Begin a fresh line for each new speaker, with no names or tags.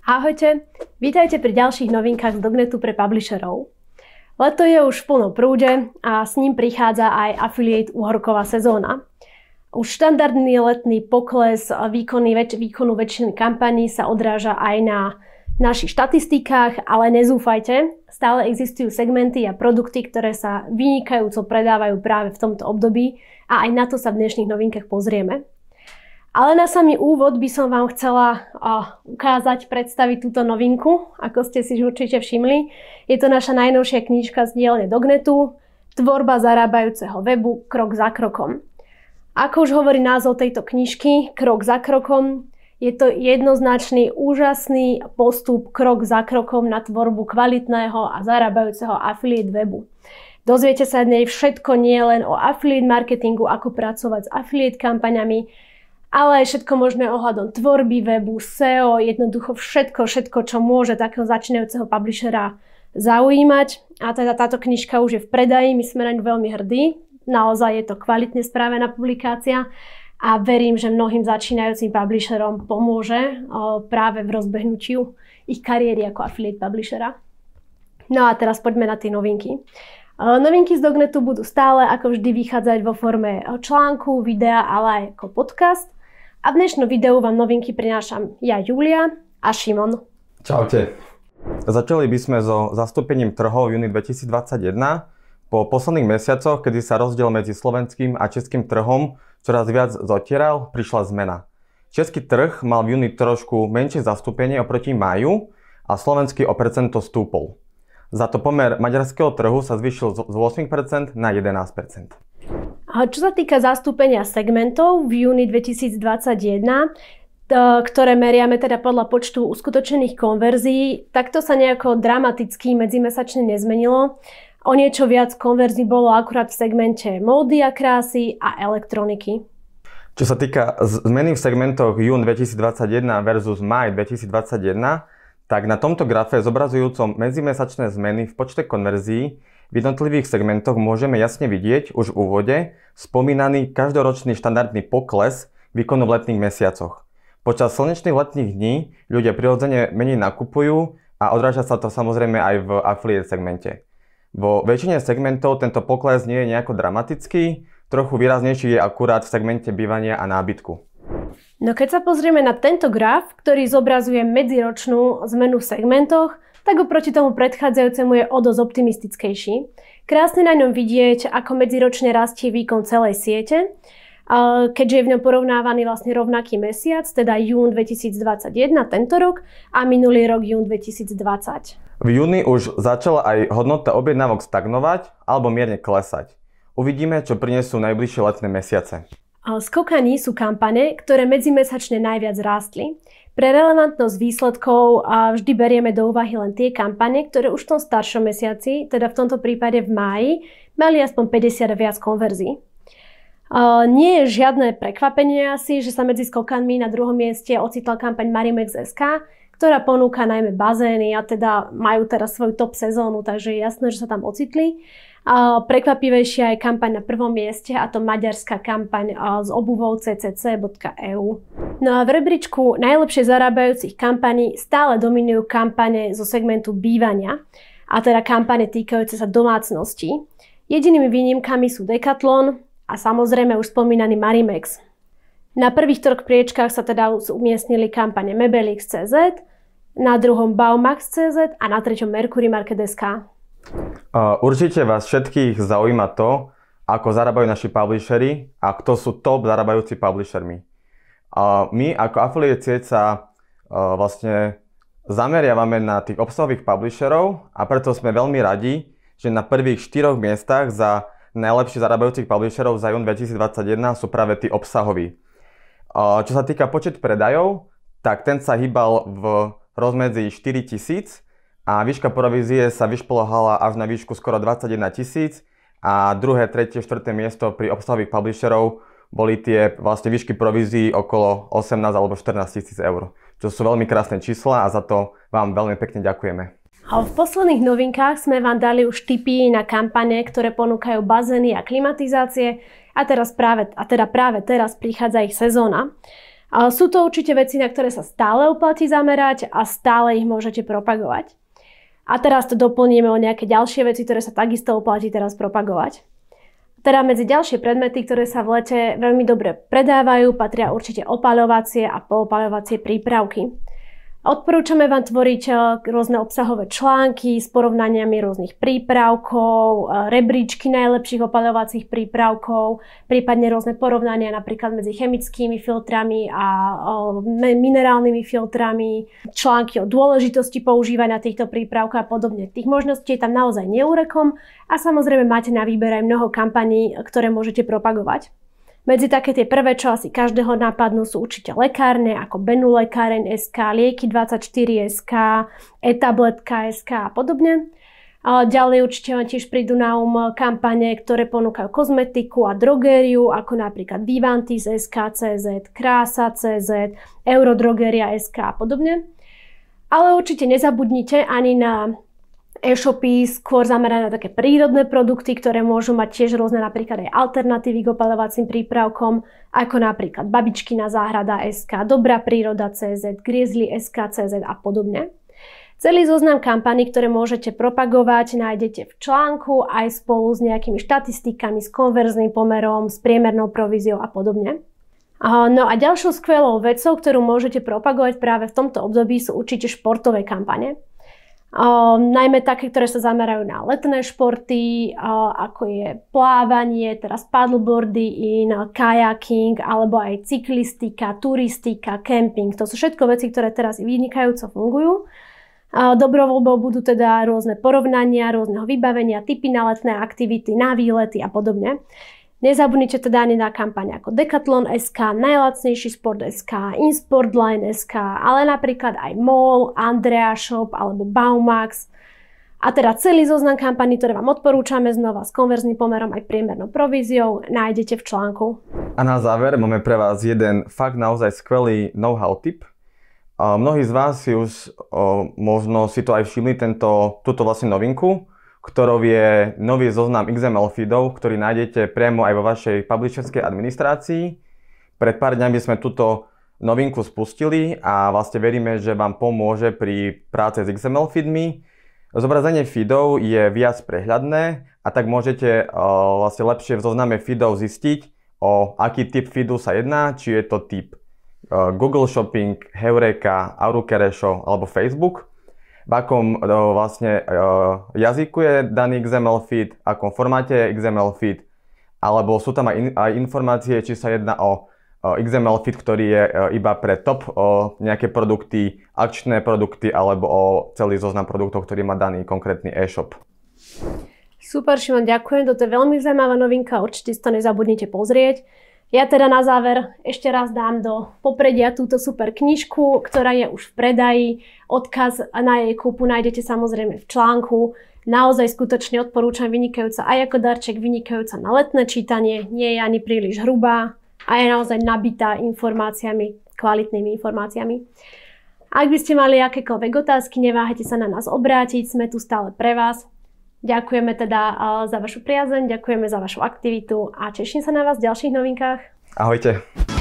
Ahojte, vítajte pri ďalších novinkách z Dognetu pre publisherov. Leto je už v plnom prúde a s ním prichádza aj affiliate uhorková sezóna. Už štandardný letný pokles výkonu väčšiny kampaní sa odráža aj na našich štatistikách, ale nezúfajte, stále existujú segmenty a produkty, ktoré sa vynikajúco predávajú práve v tomto období a aj na to sa v dnešných novinkách pozrieme. Ale na samý úvod by som vám chcela predstaviť túto novinku, ako ste si určite všimli. Je to naša najnovšia knižka z dielne Dognetu, Tvorba zarábajúceho webu krok za krokom. Ako už hovorí názov tejto knižky, krok za krokom, je to jednoznačný, úžasný postup krok za krokom na tvorbu kvalitného a zarábajúceho affiliate webu. Dozviete sa v nej všetko nie len o affiliate marketingu, ako pracovať s affiliate kampaňami, ale aj všetko možné ohľadom tvorby webu, SEO, jednoducho všetko, čo môže takého začínajúceho publishera zaujímať. A teda táto knižka už je v predaji, my sme na ňu veľmi hrdí. Naozaj je to kvalitne spravená publikácia a verím, že mnohým začínajúcim publisherom pomôže práve v rozbehnutiu ich kariéry ako affiliate publishera. No a teraz poďme na tie novinky. Novinky z Dognetu budú stále ako vždy vychádzať vo forme článku, videa, ale aj ako podcast. A v dnešnom videu vám novinky prinášam ja, Julia a Šimon.
Čaute. Začali by sme so zastúpením trhov v júni 2021. Po posledných mesiacoch, kedy sa rozdiel medzi slovenským a českým trhom čoraz viac zotieral, prišla zmena. Český trh mal v júni trošku menšie zastúpenie oproti máju a slovenský o percento stúpol. Za to pomer maďarského trhu sa zvýšil z 8% na 11%.
Čo sa týka zastúpenia segmentov v júni 2021, ktoré meriame teda podľa počtu uskutočených konverzií, tak to sa nejako dramaticky medzimesačne nezmenilo. O niečo viac konverzií bolo akurát v segmente módy a krásy a elektroniky.
Čo sa týka zmeny v segmentoch jún 2021 versus máj 2021, tak na tomto grafe zobrazujúcom medzimesačné zmeny v počte konverzií v jednotlivých segmentoch môžeme jasne vidieť už v úvode spomínaný každoročný štandardný pokles výkonu v letných mesiacoch. Počas slnečných letných dní ľudia prirodzene menej nakupujú a odráža sa to samozrejme aj v affiliate segmente. Vo väčšine segmentov tento pokles nie je nejako dramatický, trochu výraznejší je akurát v segmente bývania a nábytku.
No keď sa pozrieme na tento graf, ktorý zobrazuje medziročnú zmenu v segmentoch, tak oproti tomu predchádzajúcemu je o dosť optimistickejší. Krásne na ňom vidieť, ako medziročne rastie výkon celej siete, keďže je v ňom porovnávaný vlastne rovnaký mesiac, teda jún 2021 tento rok a minulý rok jún 2020.
V júni už začala aj hodnota objednávok stagnovať alebo mierne klesať. Uvidíme, čo prinesú najbližšie letné mesiace.
Skokaní sú kampane, ktoré medzimesačne najviac rástli. Pre relevantnosť výsledkov vždy berieme do úvahy len tie kampane, ktoré už v tom staršom mesiaci, teda v tomto prípade v máji, mali aspoň 50 a viac konverzií. Nie je žiadne prekvapenie asi, že sa medzi skokanmi na druhom mieste ocitla kampaň Marimex.sk, ktorá ponúka najmä bazény a teda majú teraz svoju top sezónu, takže je jasné, že sa tam ocitli. Prekvapivejšia je kampaň na prvom mieste, a to maďarská kampaň s obuvou ccc.eu. No a v rebríčku najlepšie zarábajúcich kampaní stále dominujú kampane zo segmentu bývania, a teda kampane týkajúce sa domácností. Jedinými výnimkami sú Decathlon a samozrejme už spomínaný Marimex. Na prvých troch priečkách sa teda umiestnili kampane Mebelix.cz, na druhom Baumax.cz a na treťom Mercury Market.sk.
Určite vás všetkých zaujíma to, ako zarábajú naši publishery a kto sú top zarábajúci publishermi. My ako affiliate sieť sa vlastne zameriavame na tých obsahových publisherov a preto sme veľmi radi, že na prvých 4 miestach za najlepších zarábajúcich publisherov za jún 2021 sú práve tí obsahoví. Čo sa týka počet predajov, tak ten sa hýbal v rozmedzi 4000 a výška provízie sa vyšplhala až na výšku skoro 21 000 a druhé, tretie, štvrté miesto pri obsahových publisherov boli tie vlastne výšky provízií okolo 18 alebo 14 000 eur. Čo sú veľmi krásne čísla a za to vám veľmi pekne ďakujeme.
A v posledných novinkách sme vám dali už tipy na kampane, ktoré ponúkajú bazény a klimatizácie a práve teraz prichádza ich sezóna. Sú to určite veci, na ktoré sa stále oplatí zamerať a stále ich môžete propagovať. A teraz to doplníme o nejaké ďalšie veci, ktoré sa takisto oplatí teraz propagovať. Teda medzi ďalšie predmety, ktoré sa v lete veľmi dobre predávajú, patria určite opaľovacie a poopaľovacie prípravky. Odporúčame vám tvoriť rôzne obsahové články s porovnaniami rôznych prípravkov, rebríčky najlepších opaľovacích prípravkov, prípadne rôzne porovnania napríklad medzi chemickými filtrami a minerálnymi filtrami, články o dôležitosti používania týchto prípravkov a podobne. Tých možností je tam naozaj neúrekom a samozrejme máte na výber aj mnoho kampaní, ktoré môžete propagovať. Medzi také tie prvé, čo asi každého napadnú, sú určite lekárne, ako Benulekáreň.sk, Lieky24.sk, eTabletka.sk a podobne. Ďalej určite vám tiež prídu na kampane, ktoré ponúkajú kozmetiku a drogériu, ako napríklad Vivantis.sk.cz, Krása.cz, Eurodrogeria.sk a podobne. Ale určite nezabudnite ani na e-shopy skôr zamerané na také prírodné produkty, ktoré môžu mať tiež rôzne napríklad aj alternatívy k opaľovacím prípravkom, ako napríklad Babičkina záhrada.sk, Dobrá príroda.cz, Grizzly.sk.cz a podobne. Celý zoznam kampaní, ktoré môžete propagovať, nájdete v článku aj spolu s nejakými štatistikami, s konverzným pomerom, s priemernou províziou a podobne. No a ďalšou skvelou vecou, ktorú môžete propagovať práve v tomto období, sú určite športové kampane. Najmä také, ktoré sa zamerajú na letné športy, ako je plávanie, teraz paddleboarding, kajaking, alebo aj cyklistika, turistika, camping. To sú všetko veci, ktoré teraz vynikajúco fungujú. Dobrovoľbou budú teda rôzne porovnania, rôzneho vybavenia, typy na letné aktivity, na výlety a podobne. Nezabudnite teda ani na kampaň ako Decathlon.sk, Najlacnejší Sport.sk, Insportline.sk, ale napríklad aj MOL, Andrea Shop alebo Baumax. A teda celý zoznam kampaní, ktoré vám odporúčame znova s konverzným pomerom aj priemernou províziou, nájdete v článku.
A na záver máme pre vás jeden fakt naozaj skvelý know-how tip. Mnohí z vás si už možno si to aj všimli, túto vlastne novinku, ktorou je nový zoznam XML feedov, ktorý nájdete priamo aj vo vašej publisherskej administrácii. Pred pár dňami sme túto novinku spustili a vlastne veríme, že vám pomôže pri práci s XML feedmi. Zobrazenie feedov je viac prehľadné a tak môžete vlastne lepšie v zozname feedov zistiť, o aký typ feedu sa jedná, či je to typ Google Shopping, Heureka, Arukeresho alebo Facebook. V akom vlastne jazyku je daný XML feed, v akom formáte je XML feed, alebo sú tam aj informácie, či sa jedná o XML feed, ktorý je iba pre top nejaké produkty, akčné produkty, alebo o celý zoznam produktov, ktorý má daný konkrétny e-shop.
Super, Šimon, ďakujem, toto je veľmi zaujímavá novinka, určite si to nezabudnite pozrieť. Ja teda na záver ešte raz dám do popredia túto super knižku, ktorá je už v predaji. Odkaz na jej kúpu nájdete samozrejme v článku. Naozaj skutočne odporúčam, vynikajúca aj ako darček, vynikajúca na letné čítanie, nie je ani príliš hrubá a je naozaj nabitá informáciami, kvalitnými informáciami. Ak by ste mali akékoľvek otázky, neváhajte sa na nás obrátiť, sme tu stále pre vás. Ďakujeme teda za vašu priazeň, ďakujeme za vašu aktivitu a teším sa na vás v ďalších novinkách.
Ahojte.